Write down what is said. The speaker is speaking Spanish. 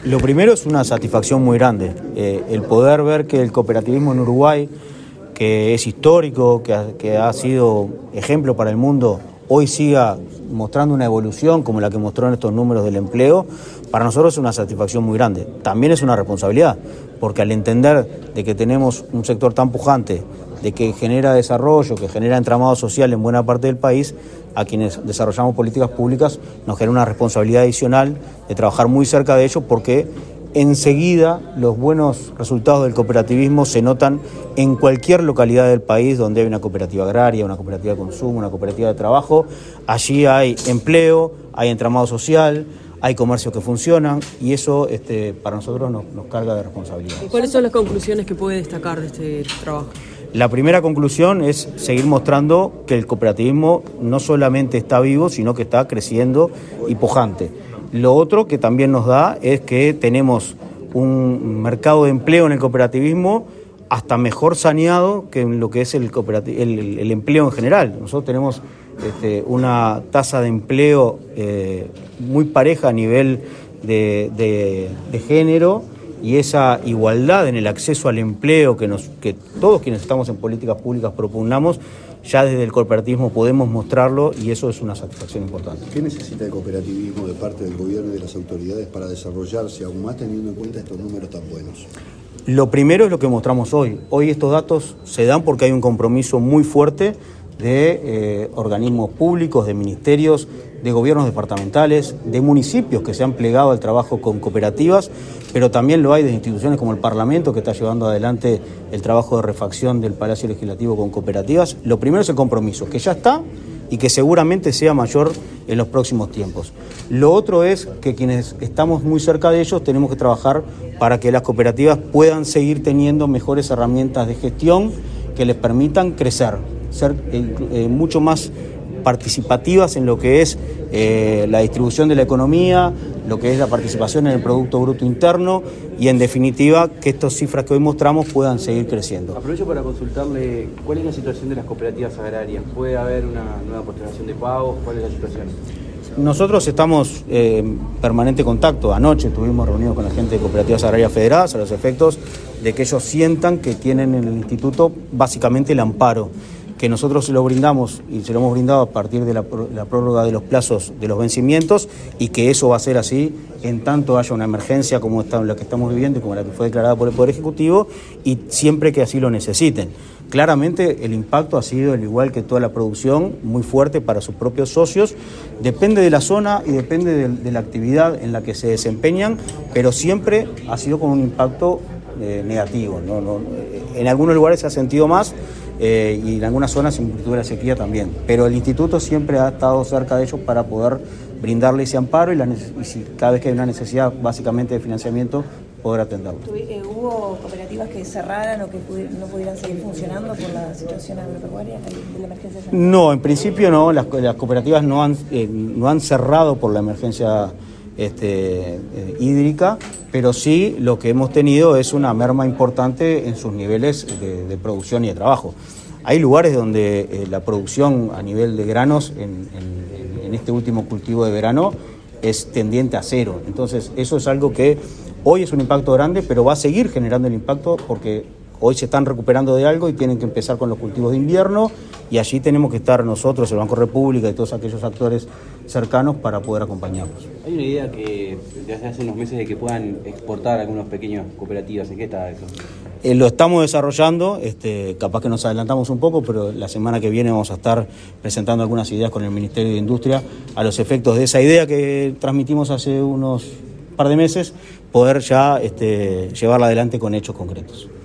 Lo primero es una satisfacción muy grande, el poder ver que el cooperativismo en Uruguay, que es histórico, que ha sido ejemplo para el mundo, hoy siga mostrando una evolución como la que mostró en estos números del empleo, para nosotros es una satisfacción muy grande. También es una responsabilidad, porque al entender de que tenemos un sector tan pujante, de que genera desarrollo, que genera entramado social en buena parte del país, a quienes desarrollamos políticas públicas nos genera una responsabilidad adicional de trabajar muy cerca de ellos, porque enseguida los buenos resultados del cooperativismo se notan en cualquier localidad del país donde hay una cooperativa agraria, una cooperativa de consumo, una cooperativa de trabajo. Allí hay empleo, hay entramado social, hay comercios que funcionan, y eso para nosotros nos carga de responsabilidad. ¿Cuáles son las conclusiones que puede destacar de este trabajo? La primera conclusión es seguir mostrando que el cooperativismo no solamente está vivo, sino que está creciendo y pujante. Lo otro que también nos da es que tenemos un mercado de empleo en el cooperativismo hasta mejor saneado que en lo que es el empleo en general. Nosotros tenemos una tasa de empleo muy pareja a nivel de género, y esa igualdad en el acceso al empleo que todos quienes estamos en políticas públicas propugnamos, ya desde el cooperativismo podemos mostrarlo, y eso es una satisfacción importante. ¿Qué necesita el cooperativismo de parte del gobierno y de las autoridades para desarrollarse aún más, teniendo en cuenta estos números tan buenos? Lo primero es lo que mostramos hoy. Hoy estos datos se dan porque hay un compromiso muy fuerte de organismos públicos, de ministerios, de gobiernos departamentales, de municipios que se han plegado al trabajo con cooperativas, pero también lo hay de instituciones como el Parlamento, que está llevando adelante el trabajo de refacción del Palacio Legislativo con cooperativas. Lo primero es el compromiso, que ya está y que seguramente sea mayor en los próximos tiempos. Lo otro es que quienes estamos muy cerca de ellos tenemos que trabajar para que las cooperativas puedan seguir teniendo mejores herramientas de gestión que les permitan crecer, ser mucho más participativas en lo que es la distribución de la economía, lo que es la participación en el Producto Bruto Interno, y en definitiva que estas cifras que hoy mostramos puedan seguir creciendo. Aprovecho para consultarle cuál es la situación de las cooperativas agrarias. ¿Puede haber una nueva postergación de pagos? ¿Cuál es la situación? Nosotros estamos en permanente contacto. Anoche estuvimos reunidos con la gente de Cooperativas Agrarias Federadas a los efectos de que ellos sientan que tienen en el instituto básicamente el amparo, que nosotros se lo brindamos y se lo hemos brindado a partir de la prórroga de los plazos de los vencimientos, y que eso va a ser así en tanto haya una emergencia como la que estamos viviendo y como la que fue declarada por el Poder Ejecutivo, y siempre que así lo necesiten. Claramente el impacto ha sido, al igual que toda la producción, muy fuerte para sus propios socios. Depende de la zona y depende de la actividad en la que se desempeñan, pero siempre ha sido con un impacto negativo, ¿no? En algunos lugares se ha sentido más, y en algunas zonas en virtud de la sequía también. Pero el instituto siempre ha estado cerca de ellos para poder brindarle ese amparo, y si cada vez que hay una necesidad básicamente de financiamiento, poder atenderlo. ¿Hubo cooperativas que cerraran o que no pudieran seguir funcionando por la situación agropecuaria de la emergencia sanitaria? No, en principio no. Las cooperativas no han cerrado por la emergencia hídrica, pero sí lo que hemos tenido es una merma importante en sus niveles de producción y de trabajo. Hay lugares donde la producción a nivel de granos en este último cultivo de verano es tendiente a cero. Entonces eso es algo que hoy es un impacto grande, pero va a seguir generando el impacto porque hoy se están recuperando de algo y tienen que empezar con los cultivos de invierno, y allí tenemos que estar nosotros, el Banco República y todos aquellos actores cercanos para poder acompañarlos. Hay una idea que desde hace unos meses de que puedan exportar algunas pequeñas cooperativas. ¿En qué está eso? Lo estamos desarrollando, capaz que nos adelantamos un poco, pero la semana que viene vamos a estar presentando algunas ideas con el Ministerio de Industria a los efectos de esa idea que transmitimos hace unos par de meses, poder ya llevarla adelante con hechos concretos.